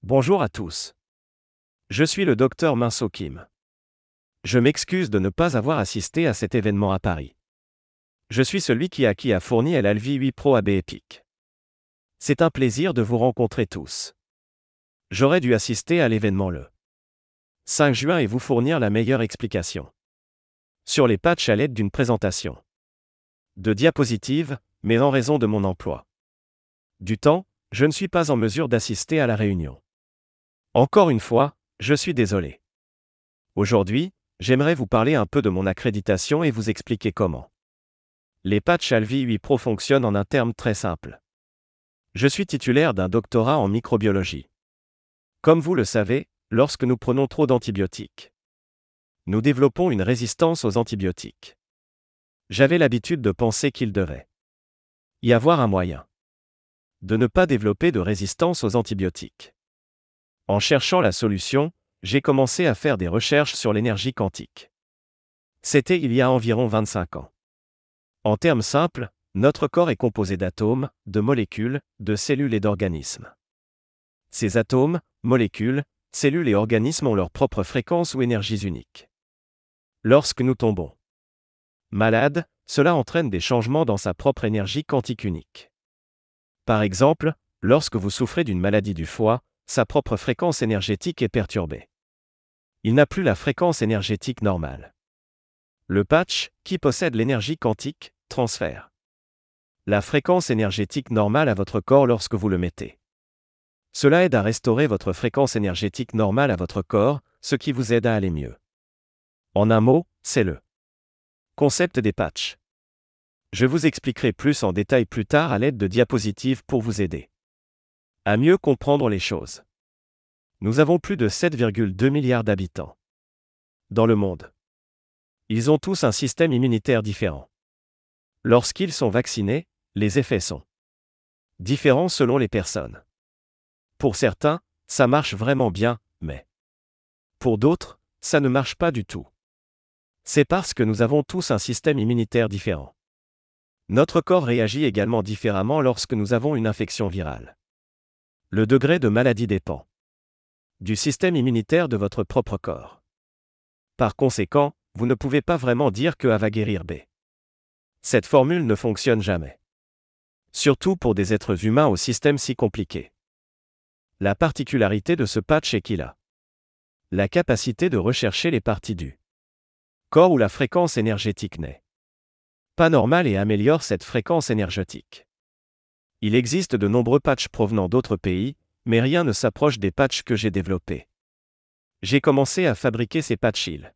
Bonjour à tous. Je suis le docteur Minso Kim. Je m'excuse de ne pas avoir assisté à cet événement à Paris. Je suis celui qui a fourni l'Alvi 8 Pro AB Epic. C'est un plaisir de vous rencontrer tous. J'aurais dû assister à l'événement le 5 juin et vous fournir la meilleure explication sur les patchs à l'aide d'une présentation de diapositives, mais en raison de mon emploi du temps, je ne suis pas en mesure d'assister à la réunion. Encore une fois, je suis désolé. Aujourd'hui, j'aimerais vous parler un peu de mon accréditation et vous expliquer comment les patchs Alvi 8 Pro fonctionnent en un terme très simple. Je suis titulaire d'un doctorat en microbiologie. Comme vous le savez, lorsque nous prenons trop d'antibiotiques, nous développons une résistance aux antibiotiques. J'avais l'habitude de penser qu'il devait y avoir un moyen de ne pas développer de résistance aux antibiotiques. En cherchant la solution, j'ai commencé à faire des recherches sur l'énergie quantique. C'était il y a environ 25 ans. En termes simples, notre corps est composé d'atomes, de molécules, de cellules et d'organismes. Ces atomes, molécules, cellules et organismes ont leur propre fréquence ou énergies uniques. Lorsque nous tombons malades, cela entraîne des changements dans sa propre énergie quantique unique. Par exemple, lorsque vous souffrez d'une maladie du foie, sa propre fréquence énergétique est perturbée. Il n'a plus la fréquence énergétique normale. Le patch, qui possède l'énergie quantique, transfère la fréquence énergétique normale à votre corps lorsque vous le mettez. Cela aide à restaurer votre fréquence énergétique normale à votre corps, ce qui vous aide à aller mieux. En un mot, c'est le concept des patchs. Je vous expliquerai plus en détail plus tard à l'aide de diapositives pour vous aider à mieux comprendre les choses. Nous avons plus de 7,2 milliards d'habitants dans le monde. Ils ont tous un système immunitaire différent. Lorsqu'ils sont vaccinés, les effets sont différents selon les personnes. Pour certains, ça marche vraiment bien, mais pour d'autres, ça ne marche pas du tout. C'est parce que nous avons tous un système immunitaire différent. Notre corps réagit également différemment lorsque nous avons une infection virale. Le degré de maladie dépend du système immunitaire de votre propre corps. Par conséquent, vous ne pouvez pas vraiment dire que A va guérir B. Cette formule ne fonctionne jamais. Surtout pour des êtres humains au système si compliqué. La particularité de ce patch est qu'il a la capacité de rechercher les parties du corps où la fréquence énergétique n'est pas normale et améliore cette fréquence énergétique. Il existe de nombreux patchs provenant d'autres pays, mais rien ne s'approche des patchs que j'ai développés. J'ai commencé à fabriquer ces patchs il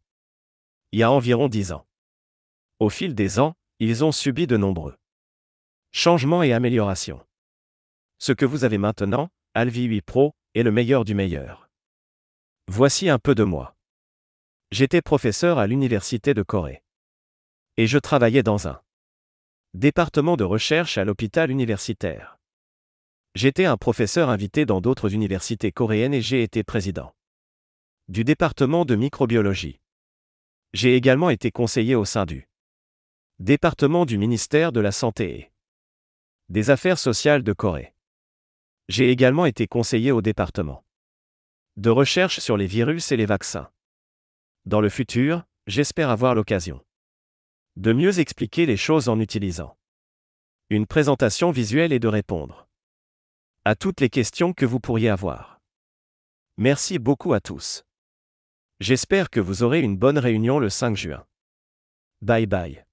y a environ 10 ans. Au fil des ans, ils ont subi de nombreux changements et améliorations. Ce que vous avez maintenant, Alvi 8 Pro, est le meilleur du meilleur. Voici un peu de moi. J'étais professeur à l'Université de Corée. Et je travaillais dans un département de recherche à l'hôpital universitaire. J'étais un professeur invité dans d'autres universités coréennes et j'ai été président du département de microbiologie. J'ai également été conseiller au sein du département du ministère de la Santé et des Affaires sociales de Corée. J'ai également été conseiller au département de recherche sur les virus et les vaccins. Dans le futur, j'espère avoir l'occasion de mieux expliquer les choses en utilisant une présentation visuelle et de répondre à toutes les questions que vous pourriez avoir. Merci beaucoup à tous. J'espère que vous aurez une bonne réunion le 5 juin. Bye bye.